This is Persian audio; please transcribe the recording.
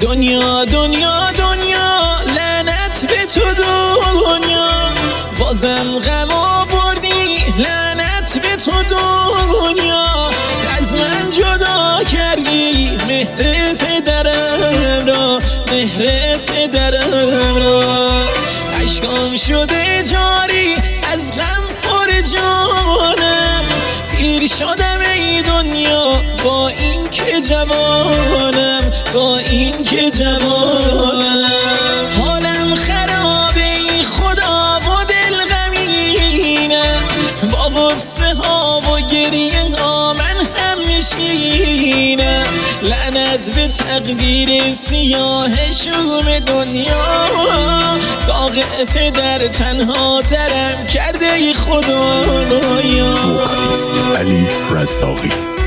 دنیا دنیا دنیا لعنت به تو دنیا، بازم غم آوردی لعنت به تو دنیا. از من جدا کردی مهر پدرم را، مهر پدرم را. اشکام شده جاری از غم پر جانم، پیر شدم ای دنیا با این که جوانم، با این که جوانم. حالم خرابه ای خدا و دل غمینه، با غصه ها و گریه ها من هم نشینم. لعنت به تقدیر سیاه شوم دنیا، داغ پدر تنها ترم کرده ای خدایا. وکالیست علی رزاقی.